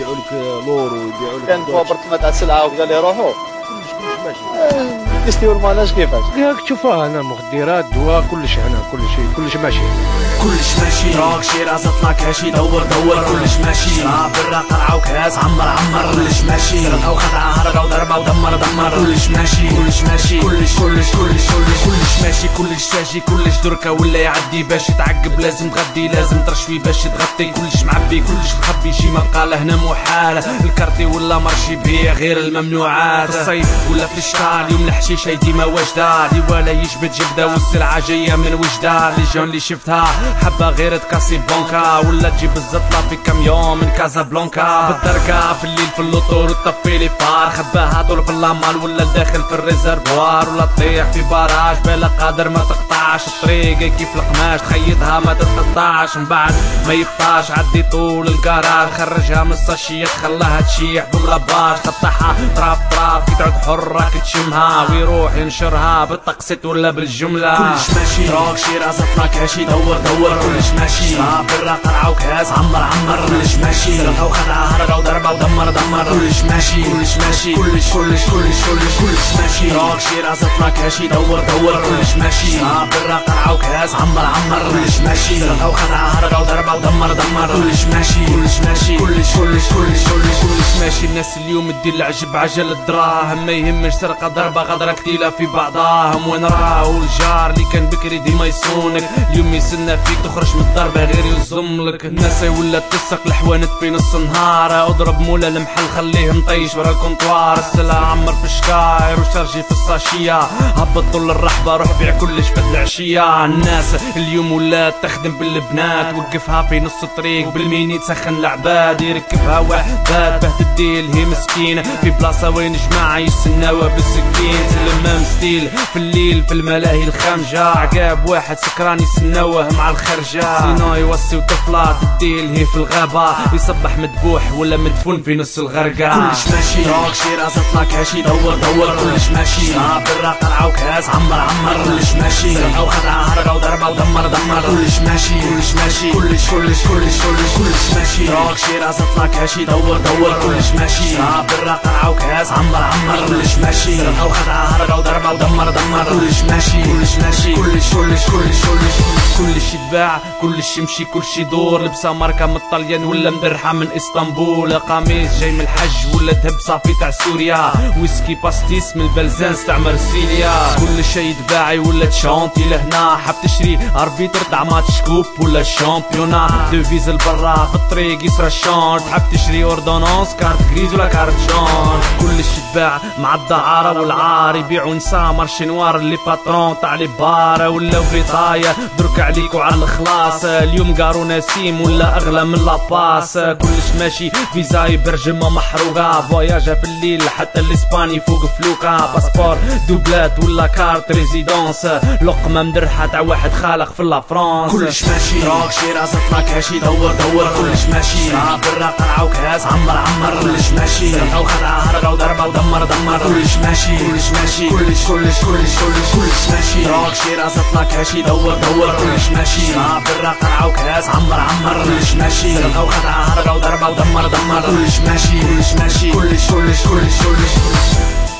يبيعوا لك لور ويبيعوا لك كان توابرت تاع السلعه وكذا اللي يروحوا كلش ماشي. يستوي الماناج كيفاش ياك تشوفها هنا مخدرات دواء كلش هنا كلش ماشي راك شي راس اطلع كاشي دور كلش ماشي شراب برا قرعه وكاس عمر كلش ماشي سرقه وخدعه هرقه وضربه ودمر كلش ماشي كلش ماشي كلش ساجي كلش دركه ولا يعدي باش يتعقب لازم تغدي لازم ترشوي باش تغطي كلش معبي كلش مخبي شي ما بقى له هنا محال الكارتي ولا مرشي بيه غير الممنوعات الصيف ولا في الشتاء اليوم الحشيشه ديما واجده لي ولا يجبد جبده والسلعه جايه من وجده لي جون اللي شفتها حبه غير تكاسي بونكا ولا تجيب الزطله في كاميون من كازابلانكا بالدركه في الليل في اللوطور وتطفي لي فار خباها طول في اللامال ولا داخل في الريزرفوار ولا تطيح في باراج بلا قادر ما تقطعش الطريق كيف القماش تخيطها ما تتقطعش من بعد ما يبطاش عدي طول الكراج خرجها من الساشيات خلاها تشيح بملباش قطعها طراف كي تعود حر راك تشمها ويروح ينشرها بالتقسيط ولا بالجمله كلش ماشي راك شي راس اطلع كاشي دور كلش ماشي شراب برا قرعه وكاس عمر كلش ماشي سرقه وخدعه هرقه وضربه ودمر كلش ماشي كلش ماشي راك شي راس اطلع كاشي دور كلش ماشي شراب برا قرعه وكاس عمر كلش ماشي سرقه وخدعه هرقه وضربه ودمر كلش ماشي كلش ماشي الناس اليوم تدير العجب عجل الدراهم ما يهمش سرقه ضربه غدره كتيله في بعضاهم وين راهو الجار اللي كان بكري ديما يصونك اليوم يسنى فيك تخرج من الضربه غير يلزم لك الناس ولات تسق الحوانت في نص النهار اضرب مولا المحل خليه مطيش برا الكونطوار السلعه عمر في الشكاير وشارجي في الساشيه هبط طول الرحبه روح بيع كلش في العشيه الناس اليوم ولات تخدم بالبنات وقفها في نص الطريق بالميني تسخن العباد يركبها وحدات بهت الديل هي مسكينه في بلاصه وين جماعه يسناوها بالسكين تلمام ستيل في الليل في الملاهي الخمجه عقاب واحد سكران يسناوه مع الخرجه سينو يوصي وطفله الديل هي في الغابه يصبح مذبوح ولا مدفون في نص الغرقه كلش ماشي راك شي راس اطلع كاشي دور كلش ماشي شراب برا قرعه وكاس عمر كلش ماشي سرقه وخدعه هرقه وضربه ودمر كلش ماشي كلش ماشي راك شي راس اطلع كاشي دور كلش ماشي شراب برا قرعه وكاس عمر كلش ماشي سرقه وخدعه هرقه وضربه ودمر كلش ماشي كلش يتباع كلش يمشي كلش يدور لبسه ماركه من الطليان ولا مدرحه من اسطنبول قميص جاي من الحج ولا ذهب صافي تاع سوريا ويسكي باستيس من البلزانس تاع مرسيليا كل شي يتباعي ولا تشونتي لهنا حاب تشري اربيتر تاع ماتش كوب ولا الشامبيونا دوفيز البرا في الطريق يسرى الشونت حاب تشري اوردونونس كارت غريز ولا كارت جون كلش يتباع مع الدعاره والعار يبيعوا نساء مارشي نوار اللي باترون تاع لي بار ولا فيطايا درك عليك وعلى الخلاص اليوم قارو نسيم ولا اغلى من لاباس كلش ماشي فيزاي برجمه محروقه فواياجه في الليل حتى الاسباني فوق فلوكا باسبور دوبلات ولا كارت ريزيدونس لقمه مدرحه تاع واحد خالق في لا فرانس كلش ماشي راك شي راس اطلع كاشي دور كلش ماشي شراب برا قرعه وكاس عمر كلش ماشي سرقه وخدعه هرقه وضربه ودمر كلش ماشي كلش ماشي راك شي راس اطلع كاشي دور كلش ماشي شراب برا قرعه وكاس عمر كلش ماشي سرقه وخدعه هرقه وضربه ودمر كلش ماشي